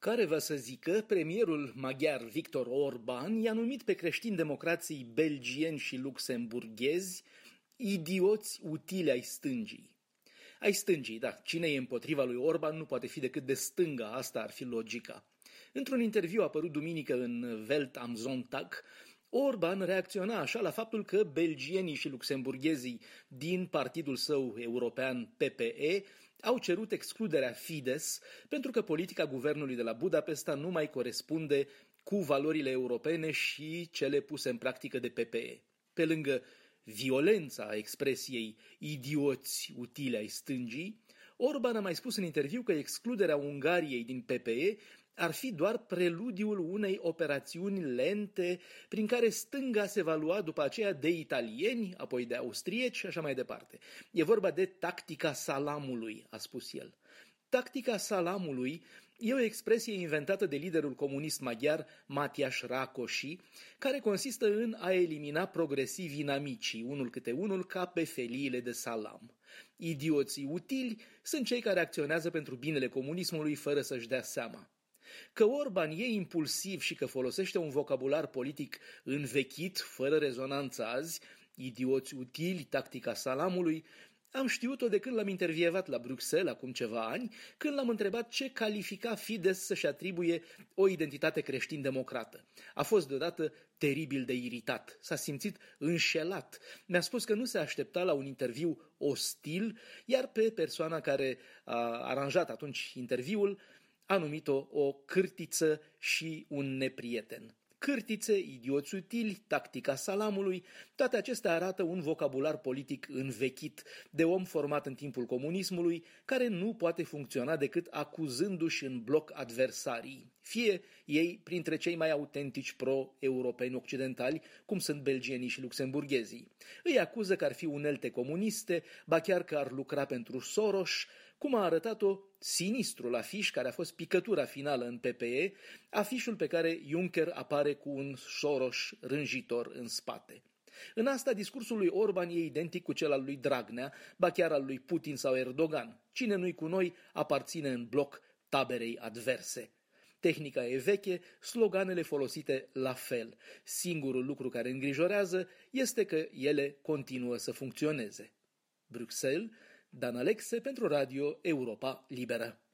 Care va să zică, premierul maghiar Viktor Orban i-a numit pe creștini-democrații belgieni și luxemburghezi idioți utili ai stângii. Ai stângii, da, cine e împotriva lui Orban nu poate fi decât de stânga, asta ar fi logica. Într-un interviu apărut duminică în Welt am Sonntag, Orban reacționa așa la faptul că belgienii și luxemburghezii din partidul său european PPE au cerut excluderea Fidesz pentru că politica guvernului de la Budapesta nu mai corespunde cu valorile europene și cele puse în practică de PPE. Pe lângă violența expresiei idioți utile ai stângii, Orban a mai spus în interviu că excluderea Ungariei din PPE ar fi doar preludiul unei operațiuni lente prin care stânga se va lua după aceea de italieni, apoi de austrieci și așa mai departe. E vorba de tactica salamului, a spus el. Tactica salamului e o expresie inventată de liderul comunist maghiar Mátyás Rákosi, care consistă în a elimina progresiv inamicii, unul câte unul, ca pe feliile de salam. Idioții utili sunt cei care acționează pentru binele comunismului fără să-și dea seama. Că Orban e impulsiv și că folosește un vocabular politic învechit, fără rezonanță azi, idioți utili, tactica salamului, am știut-o de când l-am intervievat la Bruxelles acum ceva ani, când l-am întrebat ce califica Fidesz să-și atribuie o identitate creștin-democrată. A fost deodată teribil de iritat, s-a simțit înșelat. Mi-a spus că nu se aștepta la un interviu ostil, iar pe persoana care a aranjat atunci interviul a numit-o o cârtiță și un neprieten. Cârtițe, idioți utili, tactica salamului, toate acestea arată un vocabular politic învechit de om format în timpul comunismului, care nu poate funcționa decât acuzându-și în bloc adversarii, fie ei printre cei mai autentici pro-europeni occidentali, cum sunt belgienii și luxemburghezii. Îi acuză că ar fi unelte comuniste, ba chiar că ar lucra pentru Soros, cum a arătat-o sinistrul afiș care a fost picătura finală în PPE, afișul pe care Juncker apare cu un Soros rânjitor în spate. În asta, discursul lui Orban e identic cu cel al lui Dragnea, ba chiar al lui Putin sau Erdogan. Cine nu-i cu noi aparține în bloc taberei adverse. Tehnica e veche, sloganele folosite la fel. Singurul lucru care îngrijorează este că ele continuă să funcționeze. Bruxelles, Dan Alexe pentru Radio Europa Liberă.